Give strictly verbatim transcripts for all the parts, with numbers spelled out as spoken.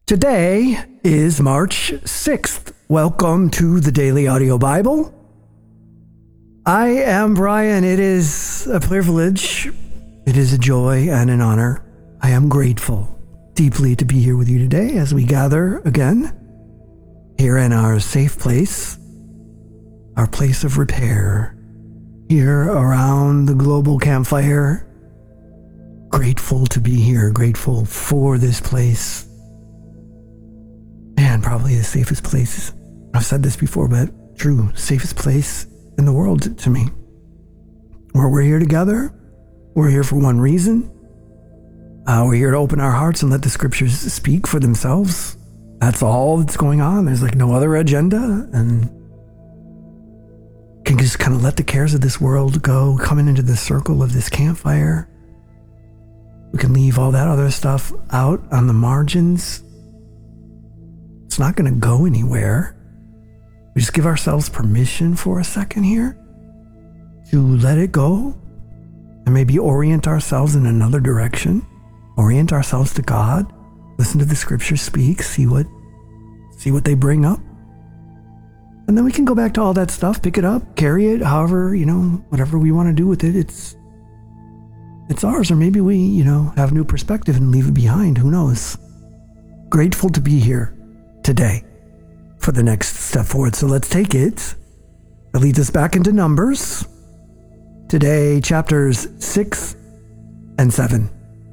Today is March sixth. Welcome to the Daily Audio Bible. I am Brian. It is a privilege. It is a joy and an honor. I am grateful deeply to be here with you today as we gather again here in our safe place, our place of repair, here around the global campfire. Grateful to be here, grateful for this place. Man, probably the safest place. I've said this before, but true, safest place in the world to me. Where we're here together, we're here for one reason. Uh, we're here to open our hearts and let the scriptures speak for themselves. That's all that's going on. There's like no other agenda, and can just kind of let the cares of this world go, coming into the circle of this campfire. We can leave all that other stuff out on the margins. It's not going to go anywhere. We just give ourselves permission for a second here to let it go and maybe orient ourselves in another direction. Orient ourselves to God. Listen to the scriptures speak. See what, see what they bring up. And then we can go back to all that stuff, pick it up, carry it, however, you know, whatever we want to do with it. It's, it's ours. Or maybe we, you know, have new perspective and leave it behind. Who knows? Grateful to be here today for the next step forward. So let's take it. It leads us back into Numbers. Today, chapters six and seven.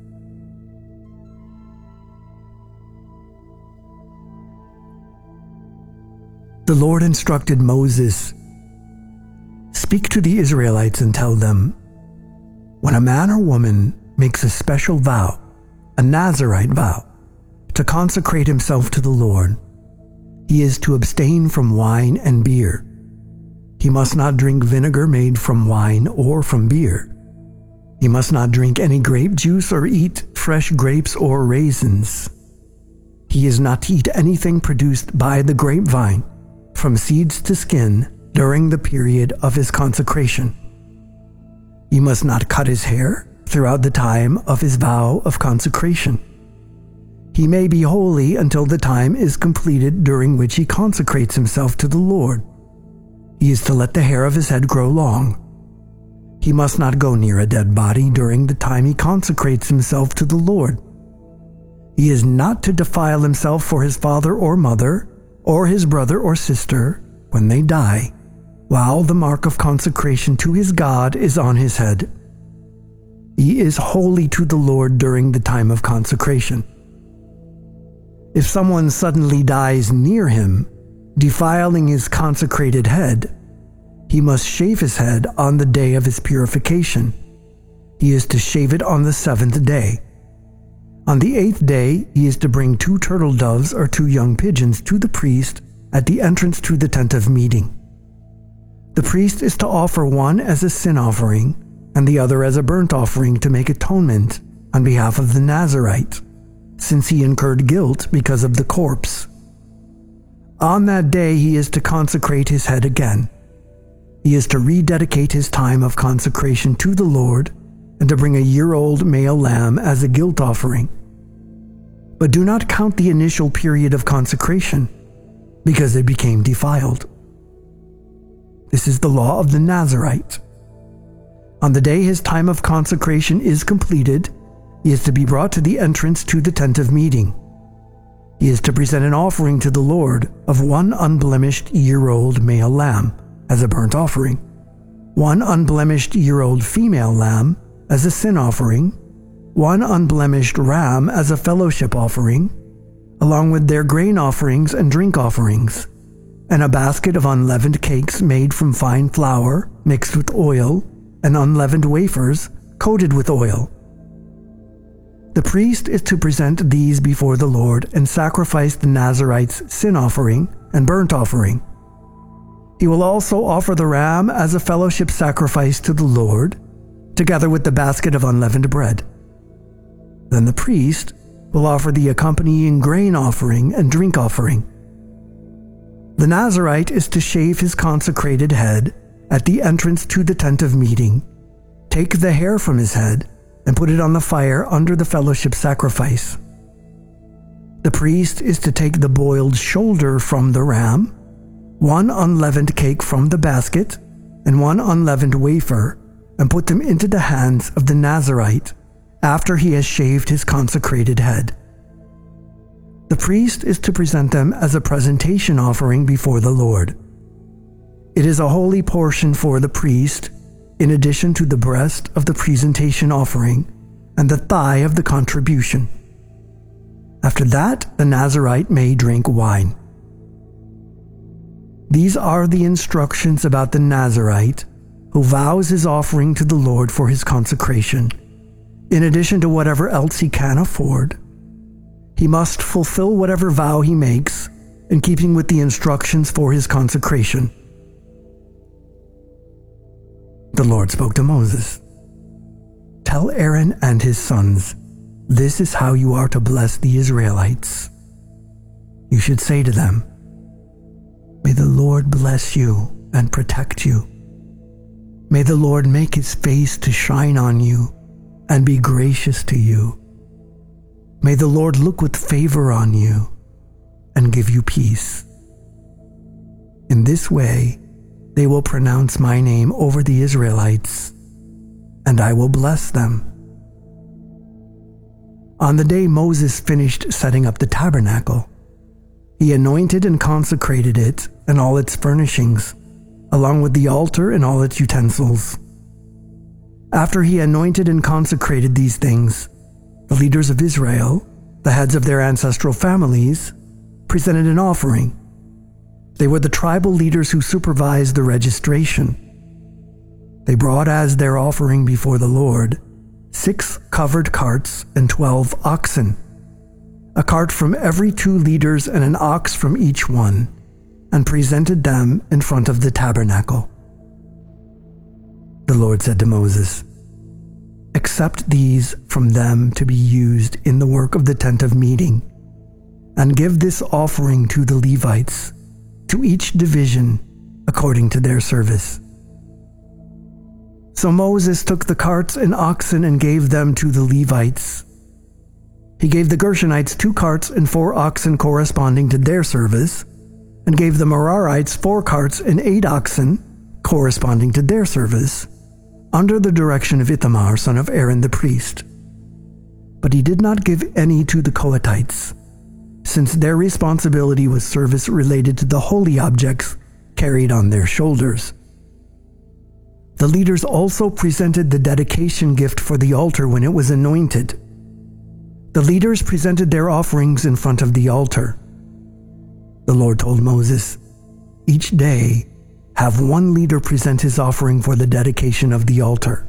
The Lord instructed Moses, "Speak to the Israelites and tell them, when a man or woman makes a special vow, a Nazirite vow, to consecrate himself to the Lord, he is to abstain from wine and beer. He must not drink vinegar made from wine or from beer. He must not drink any grape juice or eat fresh grapes or raisins. He is not to eat anything produced by the grapevine, from seeds to skin, during the period of his consecration. He must not cut his hair throughout the time of his vow of consecration. He may be holy until the time is completed during which he consecrates himself to the Lord. He is to let the hair of his head grow long. He must not go near a dead body during the time he consecrates himself to the Lord. He is not to defile himself for his father or mother, or his brother or sister when they die, while the mark of consecration to his God is on his head. He is holy to the Lord during the time of consecration. If someone suddenly dies near him, defiling his consecrated head, he must shave his head on the day of his purification. He is to shave it on the seventh day. On the eighth day, he is to bring two turtle doves or two young pigeons to the priest at the entrance to the tent of meeting. The priest is to offer one as a sin offering and the other as a burnt offering to make atonement on behalf of the Nazirite, since he incurred guilt because of the corpse. On that day he is to consecrate his head again. He is to rededicate his time of consecration to the Lord and to bring a year-old male lamb as a guilt offering. But do not count the initial period of consecration, because it became defiled. This is the law of the Nazirite. On the day his time of consecration is completed, he is to be brought to the entrance to the tent of meeting. He is to present an offering to the Lord of one unblemished year-old male lamb as a burnt offering, one unblemished year-old female lamb as a sin offering, one unblemished ram as a fellowship offering, along with their grain offerings and drink offerings, and a basket of unleavened cakes made from fine flour mixed with oil, and unleavened wafers coated with oil. The priest is to present these before the Lord and sacrifice the Nazirite's sin offering and burnt offering. He will also offer the ram as a fellowship sacrifice to the Lord, together with the basket of unleavened bread. Then the priest will offer the accompanying grain offering and drink offering. The Nazirite is to shave his consecrated head at the entrance to the tent of meeting, take the hair from his head, and put it on the fire under the fellowship sacrifice. The priest is to take the boiled shoulder from the ram, one unleavened cake from the basket, and one unleavened wafer, and put them into the hands of the Nazirite after he has shaved his consecrated head. The priest is to present them as a presentation offering before the Lord. It is a holy portion for the priest, in addition to the breast of the presentation offering and the thigh of the contribution. After that, the Nazirite may drink wine. These are the instructions about the Nazirite who vows his offering to the Lord for his consecration, in addition to whatever else he can afford. He must fulfill whatever vow he makes in keeping with the instructions for his consecration. The Lord spoke to Moses. Tell Aaron and his sons, this is how you are to bless the Israelites. You should say to them, may the Lord bless you and protect you. May the Lord make his face to shine on you and be gracious to you. May the Lord look with favor on you and give you peace. In this way, they will pronounce my name over the Israelites, and I will bless them. On the day Moses finished setting up the tabernacle, he anointed and consecrated it and all its furnishings, along with the altar and all its utensils. After he anointed and consecrated these things, the leaders of Israel, the heads of their ancestral families, presented an offering. They were the tribal leaders who supervised the registration. They brought as their offering before the Lord six covered carts and twelve oxen, a cart from every two leaders and an ox from each one, and presented them in front of the tabernacle. The Lord said to Moses, accept these from them to be used in the work of the tent of meeting, and give this offering to the Levites, to each division according to their service. So Moses took the carts and oxen and gave them to the Levites. He gave the Gershonites two carts and four oxen corresponding to their service, and gave the Merarites four carts and eight oxen corresponding to their service, under the direction of Ithamar, son of Aaron the priest. But he did not give any to the Kohathites, since their responsibility was service related to the holy objects carried on their shoulders. The leaders also presented the dedication gift for the altar when it was anointed. The leaders presented their offerings in front of the altar. The Lord told Moses, each day, have one leader present his offering for the dedication of the altar.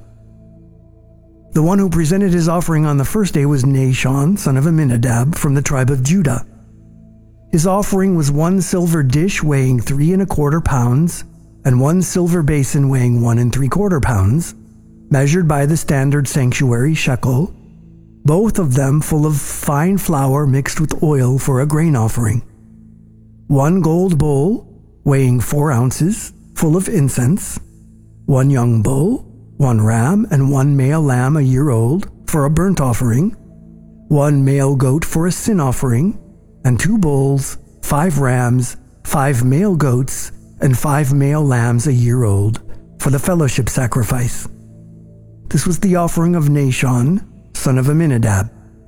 The one who presented his offering on the first day was Nahshon, son of Amminadab, from the tribe of Judah. His offering was one silver dish weighing three and a quarter pounds, and one silver basin weighing one and three quarter pounds, measured by the standard sanctuary shekel, both of them full of fine flour mixed with oil for a grain offering. One gold bowl, weighing four ounces, full of incense, one young bull, one ram, and one male lamb a year old for a burnt offering, one male goat for a sin offering, and two bulls, five rams, five male goats, and five male lambs a year old for the fellowship sacrifice. This was the offering of Nahshon, son of Amminadab.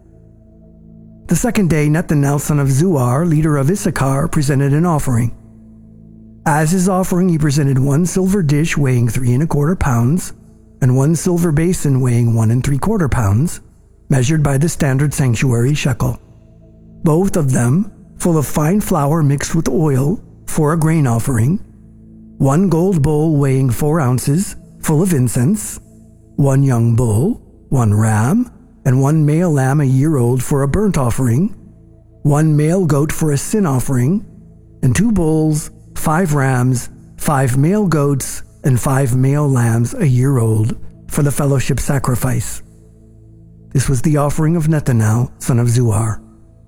The second day, Nethanel, son of Zuar, leader of Issachar, presented an offering. As his offering, he presented one silver dish weighing three and a quarter pounds, and one silver basin weighing one and three quarter pounds, measured by the standard sanctuary shekel. Both of them full of fine flour mixed with oil for a grain offering, one gold bowl weighing four ounces, full of incense, one young bull, one ram, and one male lamb a year old for a burnt offering, one male goat for a sin offering, and two bulls, five rams, five male goats, and five male lambs a year old for the fellowship sacrifice. This was the offering of Nethanel, son of Zuar.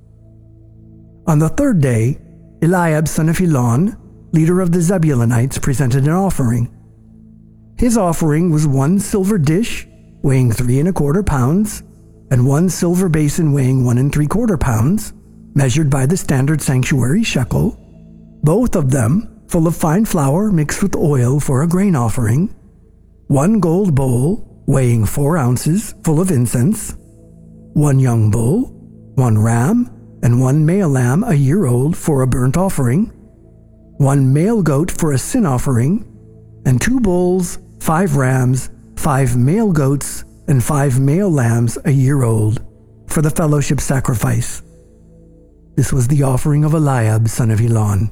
On the third day, Eliab, son of Helon, leader of the Zebulunites, presented an offering. His offering was one silver dish weighing three and a quarter pounds, and one silver basin weighing one and three quarter pounds, measured by the standard sanctuary shekel, both of them full of fine flour mixed with oil for a grain offering, one gold bowl weighing four ounces full of incense, one young bull, one ram, and one male lamb a year old for a burnt offering, one male goat for a sin offering, and two bulls, five rams, five male goats, and five male lambs a year old for the fellowship sacrifice. This was the offering of Eliab, son of Elon.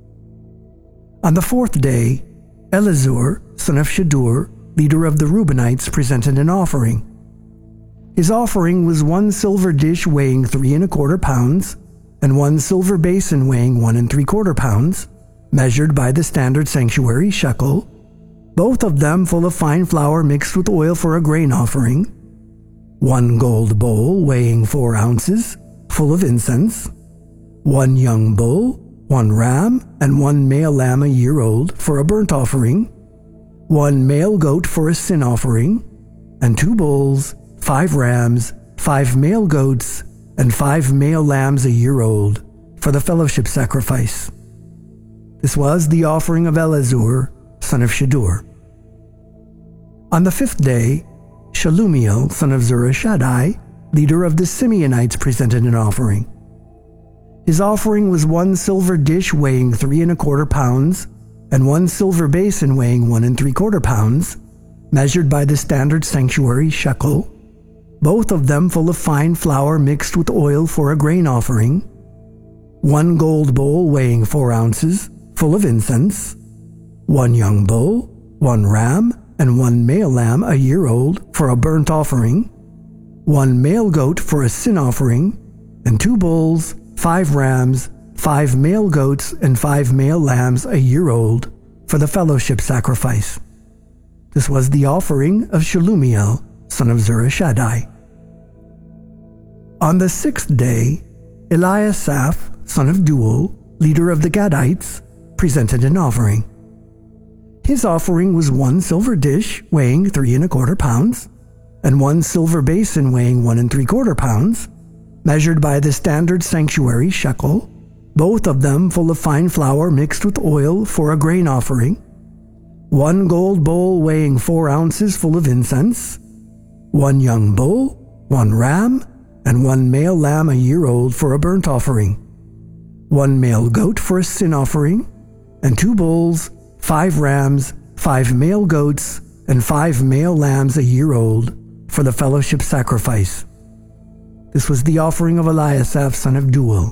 On the fourth day, Elizur, son of Shadur, leader of the Reubenites, presented an offering. His offering was one silver dish weighing three and a quarter pounds, and one silver basin weighing one and three quarter pounds, measured by the standard sanctuary shekel, both of them full of fine flour mixed with oil for a grain offering, one gold bowl weighing four ounces, full of incense, one young bull, one ram, and one male lamb a year old for a burnt offering, one male goat for a sin offering, and two bulls, five rams, five male goats, and five male lambs a year old for the fellowship sacrifice. This was the offering of Elizur, son of Shadur. On the fifth day, Shalumiel, son of Zurishaddai, leader of the Simeonites, presented an offering. His offering was one silver dish weighing three and a quarter pounds, and one silver basin weighing one and three quarter pounds, measured by the standard sanctuary shekel, both of them full of fine flour mixed with oil for a grain offering, one gold bowl weighing four ounces, full of incense, one young bull, one ram, and one male lamb a year old for a burnt offering, one male goat for a sin offering, and two bulls, five rams, five male goats, and five male lambs a year old for the fellowship sacrifice. This was the offering of Shalumiel, son of Zurishaddai. On the sixth day, Eliasaph, son of Duel, leader of the Gadites, presented an offering. His offering was one silver dish weighing three and a quarter pounds, and one silver basin weighing one and three quarter pounds, measured by the standard sanctuary shekel, both of them full of fine flour mixed with oil for a grain offering, one gold bowl weighing four ounces full of incense, one young bull, one ram, and one male lamb a year old for a burnt offering, one male goat for a sin offering, and two bulls, five rams, five male goats, and five male lambs a year old for the fellowship sacrifice. This was the offering of Eliasaph, son of Duel.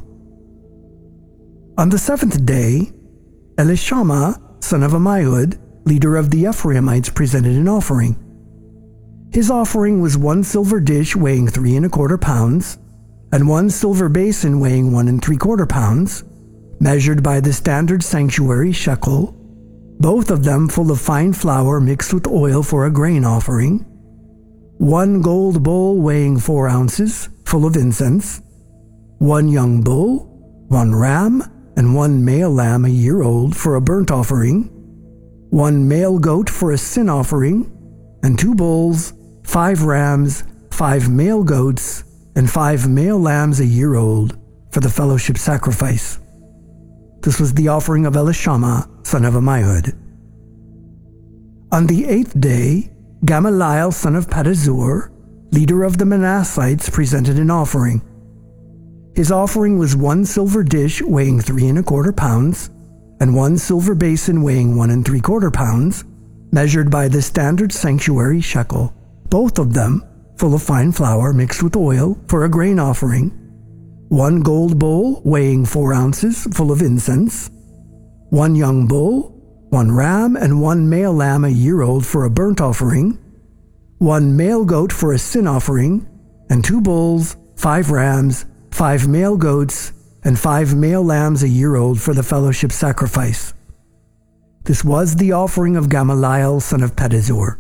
On the seventh day, Elishama, son of Ammihud, leader of the Ephraimites, presented an offering. His offering was one silver dish weighing three and a quarter pounds, and one silver basin weighing one and three quarter pounds, measured by the standard sanctuary shekel, both of them full of fine flour mixed with oil for a grain offering, one gold bowl weighing four ounces, full of incense, one young bull, one ram, and one male lamb a year old for a burnt offering, one male goat for a sin offering, and two bulls, five rams, five male goats, and five male lambs a year old for the fellowship sacrifice. This was the offering of Elishama, son of Ammihud. On the eighth day, Gamaliel, son of Pedazur, leader of the Manassites, presented an offering. His offering was one silver dish weighing three and a quarter pounds, and one silver basin weighing one and three quarter pounds, measured by the standard sanctuary shekel, both of them full of fine flour mixed with oil for a grain offering, one gold bowl weighing four ounces full of incense, one young bull, one ram, and one male lamb a year old for a burnt offering, one male goat for a sin offering, and two bulls, five rams, five male goats, and five male lambs a year old for the fellowship sacrifice. This was the offering of Gamaliel, son of Pedazur.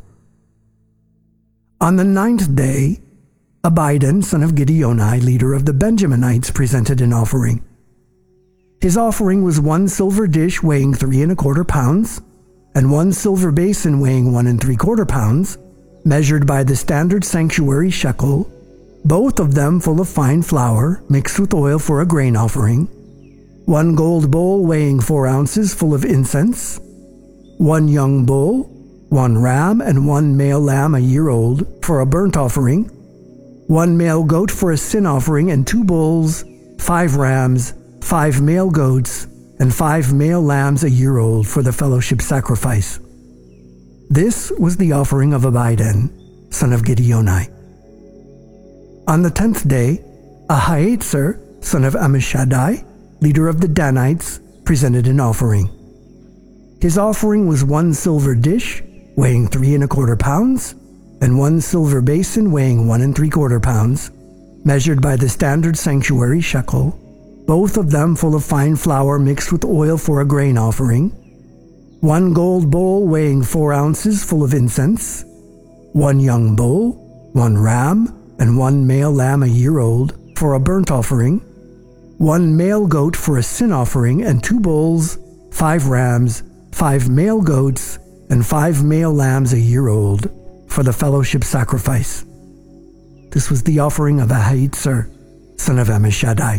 On the ninth day, Abidan, son of Gideoni, leader of the Benjaminites, presented an offering. His offering was one silver dish weighing three and a quarter pounds, and one silver basin weighing one and three quarter pounds, measured by the standard sanctuary shekel, both of them full of fine flour mixed with oil for a grain offering, one gold bowl weighing four ounces full of incense, one young bull, one ram, and one male lamb a year old for a burnt offering, one male goat for a sin offering, and two bulls, five rams, five male goats, and five male lambs a year old for the fellowship sacrifice. This was the offering of Abidan, son of Gideoni. On the tenth day, Ahiezer, son of Ammishaddai, leader of the Danites, presented an offering. His offering was one silver dish, weighing three and a quarter pounds, and one silver basin weighing one and three quarter pounds, measured by the standard sanctuary shekel, both of them full of fine flour mixed with oil for a grain offering, one gold bowl weighing four ounces full of incense, one young bull, one ram, and one male lamb a year old for a burnt offering, one male goat for a sin offering, and two bulls, five rams, five male goats, and five male lambs a year old for the fellowship sacrifice. This was the offering of Ahiezer, son of Ammishaddai.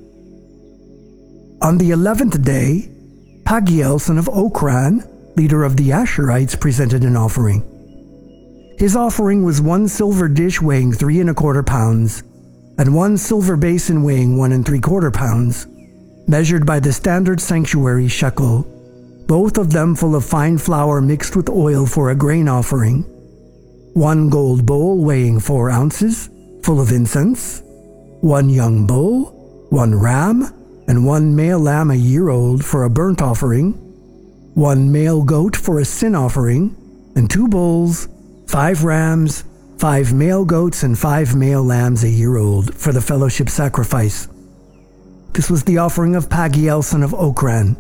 On the eleventh day, Pagiel, son of Okran, leader of the Asherites, presented an offering. His offering was one silver dish weighing three and a quarter pounds, and one silver basin weighing one and three quarter pounds, measured by the standard sanctuary shekel, both of them full of fine flour mixed with oil for a grain offering, one gold bowl weighing four ounces, full of incense, one young bull, one ram, and one male lamb a year old for a burnt offering, one male goat for a sin offering, and two bulls, five rams, five male goats, and five male lambs a year old for the fellowship sacrifice. This was the offering of Pagiel, son of Okran.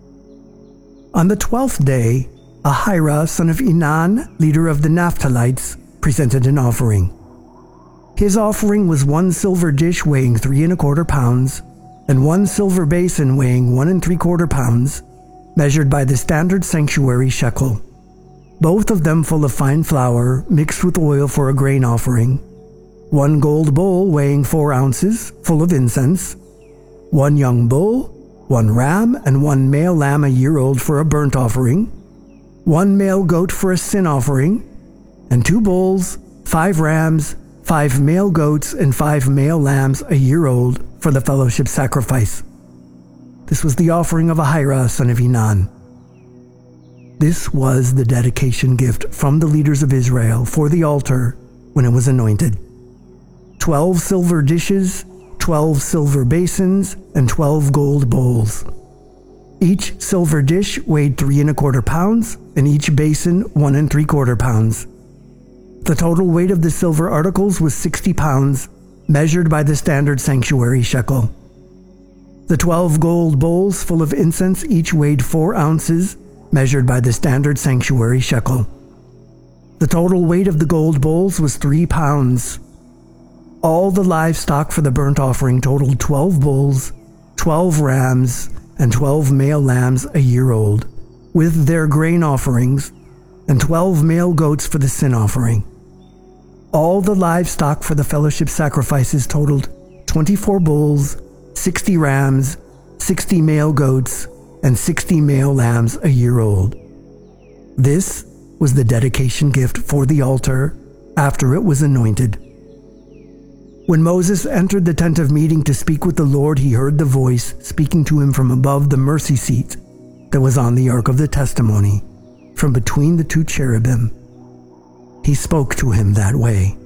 On the twelfth day, Ahira, son of Enan, leader of the Naphtalites, presented an offering. His offering was one silver dish weighing three and a quarter pounds, and one silver basin weighing one and three quarter pounds, measured by the standard sanctuary shekel, both of them full of fine flour mixed with oil for a grain offering, one gold bowl weighing four ounces, full of incense, one young bull, one ram, and one male lamb a year old for a burnt offering, one male goat for a sin offering, and two bulls, five rams, five male goats, and five male lambs a year old for the fellowship sacrifice. This was the offering of Ahira, son of Enan. This was the dedication gift from the leaders of Israel for the altar when it was anointed. Twelve silver dishes, twelve silver basins, and twelve gold bowls. Each silver dish weighed three and a quarter pounds, and each basin one and three quarter pounds. The total weight of the silver articles was sixty pounds, measured by the standard sanctuary shekel. The twelve gold bowls full of incense each weighed four ounces, measured by the standard sanctuary shekel. The total weight of the gold bowls was three pounds. All the livestock for the burnt offering totaled twelve bulls, twelve rams, and twelve male lambs a year old, with their grain offerings, and twelve male goats for the sin offering. All the livestock for the fellowship sacrifices totaled twenty-four bulls, sixty rams, sixty male goats, and sixty male lambs a year old. This was the dedication gift for the altar after it was anointed. When Moses entered the tent of meeting to speak with the Lord, he heard the voice speaking to him from above the mercy seat that was on the ark of the testimony, from between the two cherubim. He spoke to him that way.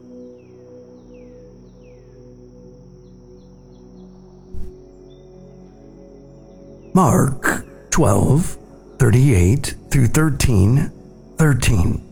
Mark twelve, thirty-eight through thirteen, thirteen.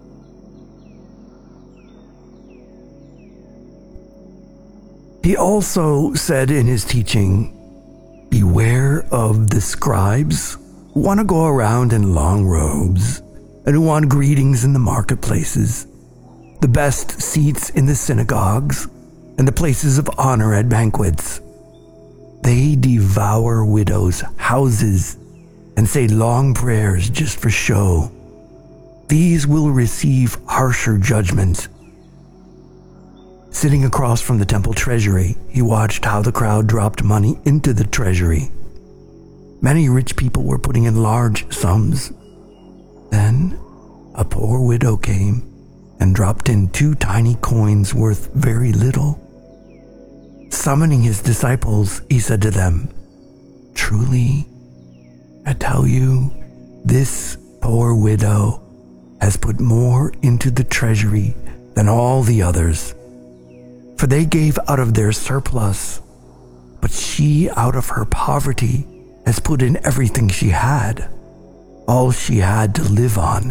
He also said in his teaching, "Beware of the scribes who want to go around in long robes and who want greetings in the marketplaces, the best seats in the synagogues, and the places of honor at banquets. They devour widows' houses and say long prayers just for show. These will receive harsher judgment. Sitting across from the temple treasury, he watched how the crowd dropped money into the treasury. Many rich people were putting in large sums. Then, a poor widow came and dropped in two tiny coins worth very little. Summoning his disciples, he said to them, "Truly, I tell you, this poor widow has put more into the treasury than all the others. For they gave out of their surplus, but she out of her poverty has put in everything she had, all she had to live on."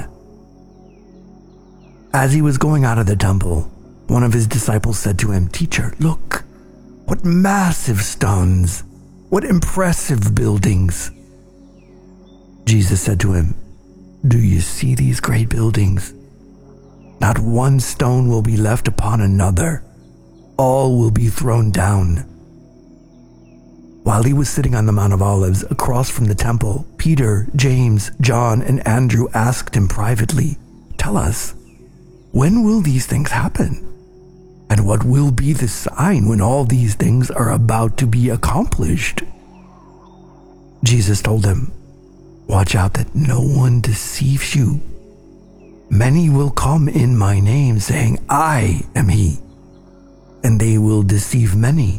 As he was going out of the temple, one of his disciples said to him, "Teacher, look, what massive stones, what impressive buildings." Jesus said to him, "Do you see these great buildings? Not one stone will be left upon another. All will be thrown down." While he was sitting on the Mount of Olives across from the temple, Peter, James, John, and Andrew asked him privately, "Tell us, when will these things happen? And what will be the sign when all these things are about to be accomplished?" Jesus told them, "Watch out that no one deceives you. Many will come in my name, saying, 'I am he,' and they will deceive many.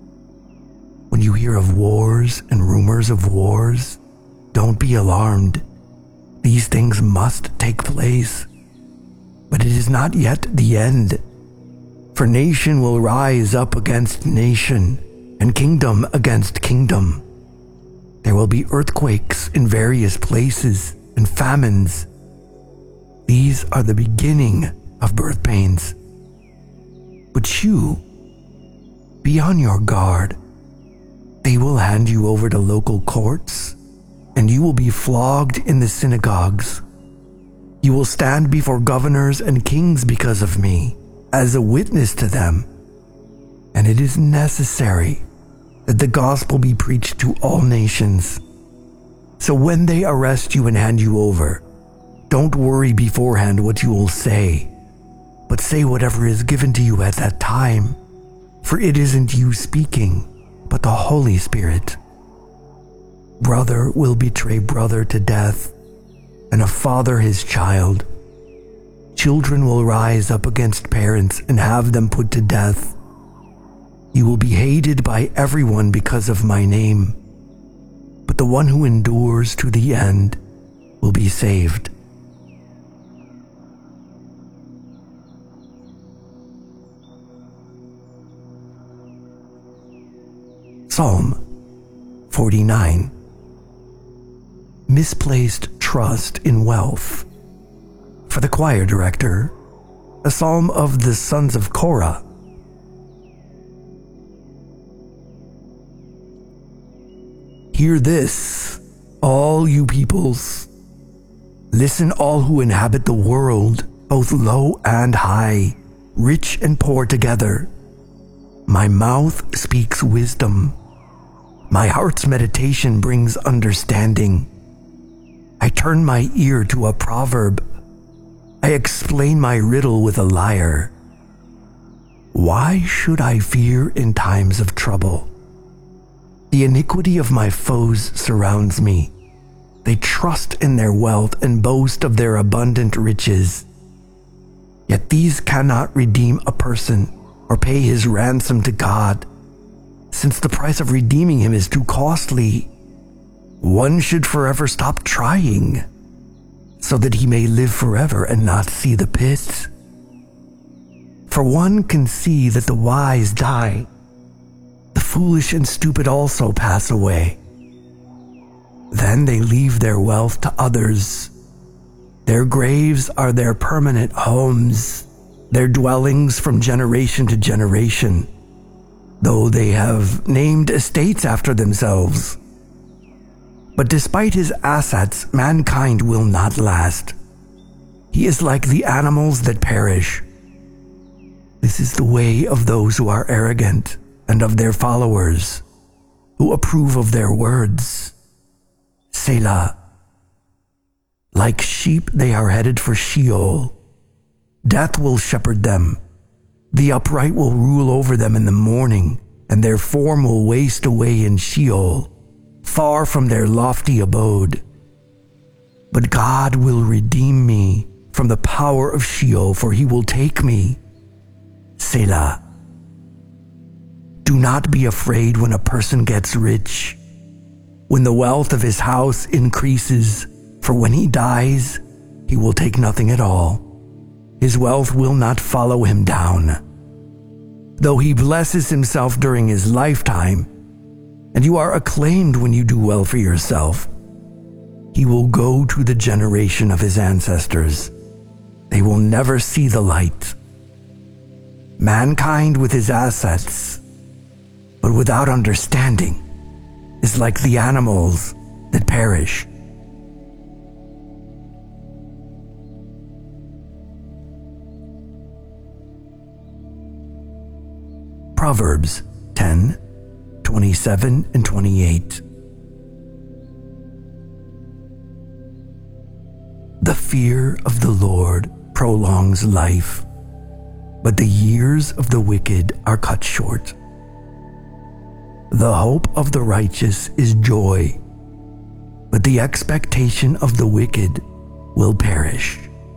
When you hear of wars and rumors of wars, don't be alarmed. These things must take place, but it is not yet the end. For nation will rise up against nation, and kingdom against kingdom. There will be earthquakes in various places and famines. These are the beginning of birth pains. But you, be on your guard. They will hand you over to local courts, and you will be flogged in the synagogues. You will stand before governors and kings because of me, as a witness to them. And it is necessary that the gospel be preached to all nations. So when they arrest you and hand you over, don't worry beforehand what you will say, but say whatever is given to you at that time, for it isn't you speaking, but the Holy Spirit. Brother will betray brother to death, and a father his child. Children will rise up against parents and have them put to death. You will be hated by everyone because of my name, but the one who endures to the end will be saved." Psalm forty-nine. Misplaced trust in wealth. For the choir director, a psalm of the sons of Korah. Hear this, all you peoples. Listen, all who inhabit the world, both low and high, rich and poor together. My mouth speaks wisdom. My heart's meditation brings understanding. I turn my ear to a proverb. I explain my riddle with a lyre. Why should I fear in times of trouble? The iniquity of my foes surrounds me. They trust in their wealth and boast of their abundant riches. Yet these cannot redeem a person or pay his ransom to God, since the price of redeeming him is too costly. One should forever stop trying, so that he may live forever and not see the pit. For one can see that the wise die. The foolish and stupid also pass away. Then they leave their wealth to others. Their graves are their permanent homes, their dwellings from generation to generation, though they have named estates after themselves. But despite his assets, mankind will not last. He is like the animals that perish. This is the way of those who are arrogant and of their followers, who approve of their words. Selah. Like sheep they are headed for Sheol. Death will shepherd them. The upright will rule over them in the morning, and their form will waste away in Sheol, far from their lofty abode. But God will redeem me from the power of Sheol, for he will take me. Selah. Do not be afraid when a person gets rich, when the wealth of his house increases, for when he dies, he will take nothing at all. His wealth will not follow him down. Though he blesses himself during his lifetime, and you are acclaimed when you do well for yourself, he will go to the generation of his ancestors. They will never see the light. Mankind with his assets, but without understanding, is like the animals that perish. Proverbs ten, twenty-seven and twenty-eight. The fear of the Lord prolongs life, but the years of the wicked are cut short. The hope of the righteous is joy, but the expectation of the wicked will perish.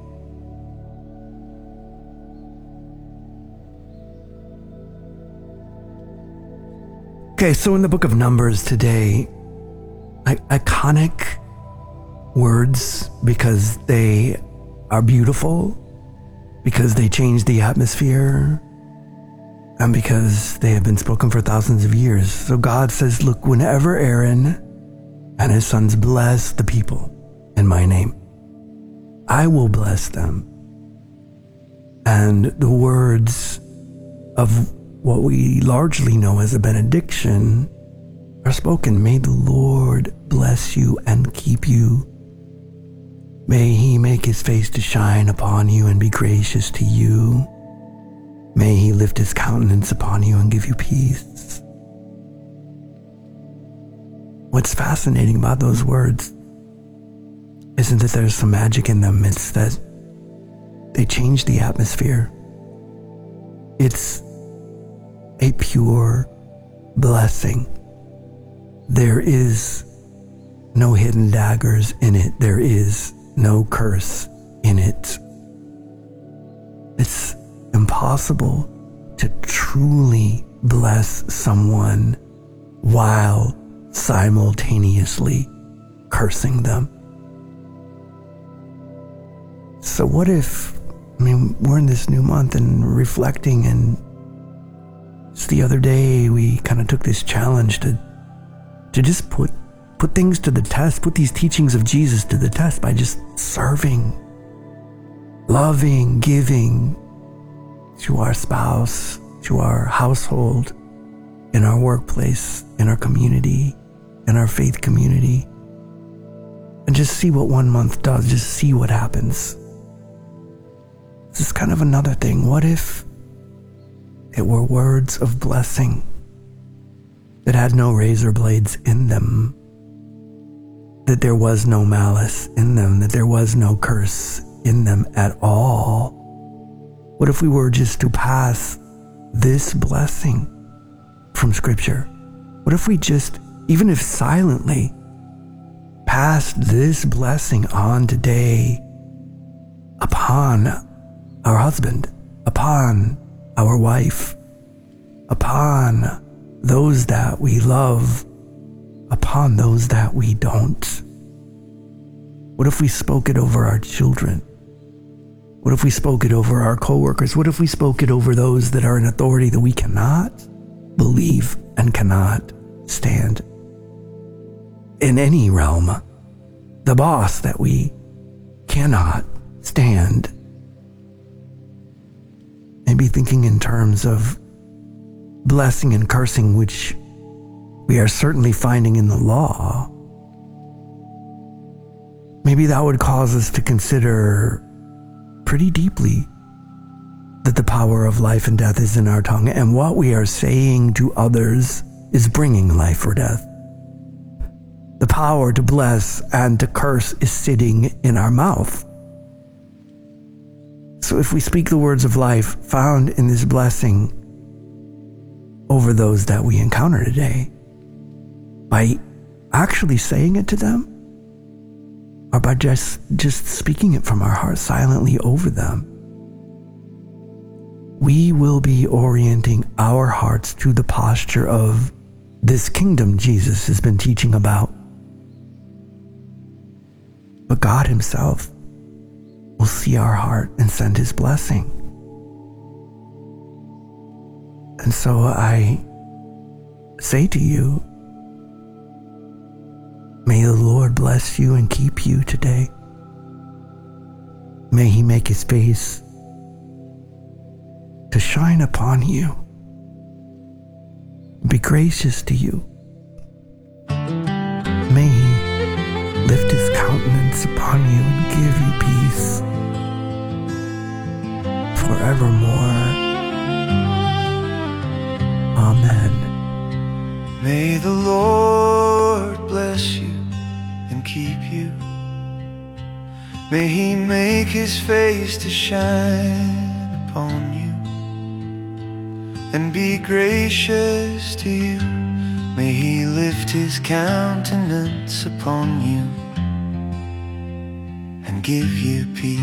Okay, so in the book of Numbers today, I- iconic words because they are beautiful, because they change the atmosphere, and because they have been spoken for thousands of years. So God says, look, whenever Aaron and his sons bless the people in my name, I will bless them. And the words of what we largely know as a benediction are spoken. May the Lord bless you and keep you. May he make his face to shine upon you and be gracious to you. May he lift his countenance upon you and give you peace. What's fascinating about those words isn't that there's some magic in them. It's that they change the atmosphere. It's a pure blessing. There is no hidden daggers in it. There is no curse in it. It's impossible to truly bless someone while simultaneously cursing them. So what if, I mean, we're in this new month and reflecting, and just the other day we kind of took this challenge to to just put put things to the test, put these teachings of Jesus to the test by just serving, loving, giving to our spouse, to our household, in our workplace, in our community, in our faith community, and just see what one month does, just see what happens. This is kind of another thing. What if it were words of blessing that had no razor blades in them, that there was no malice in them, that there was no curse in them at all? What if we were just to pass this blessing from Scripture? What if we just, even if silently, passed this blessing on today upon our husband, upon our wife, upon those that we love, upon those that we don't? What if we spoke it over our children? What if we spoke it over our coworkers? What if we spoke it over those that are in authority that we cannot believe and cannot stand? In any realm, the boss that we cannot stand. Maybe thinking in terms of blessing and cursing, which we are certainly finding in the law. Maybe that would cause us to consider pretty deeply that the power of life and death is in our tongue, and what we are saying to others is bringing life or death. The power to bless and to curse is sitting in our mouth. So So if we speak the words of life found in this blessing over those that we encounter today, by actually saying it to them, or by just, just speaking it from our heart silently over them, we will be orienting our hearts to the posture of this kingdom Jesus has been teaching about. But God himself will see our heart and send his blessing. And so I say to you, may the Lord bless you and keep you today. May he make his face to shine upon you, be gracious to you. May he lift his countenance upon you and give you peace forevermore. Amen. May the Lord bless you and keep you. May he make his face to shine upon you and be gracious to you. May he lift his countenance upon you and give you peace.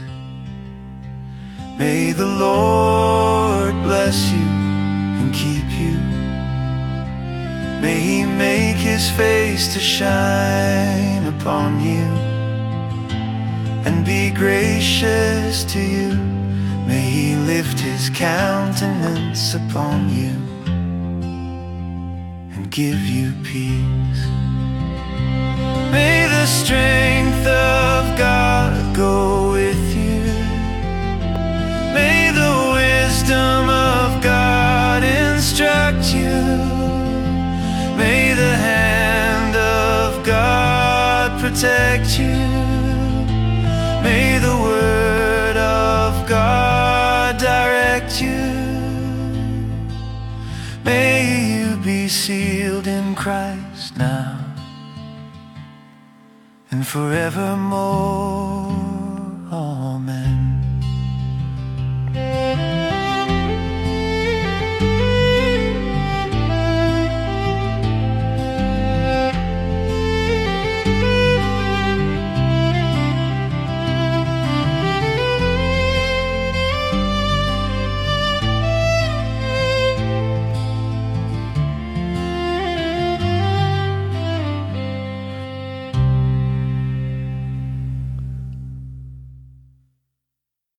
May the Lord bless you and keep you. May he make his face to shine upon you and be gracious to you. May he lift his countenance upon you and give you peace. May the strength of God go with you. May the wisdom of God instruct you. May the hand of God protect you. May the word of God direct you. May you be sealed in Christ now and forevermore.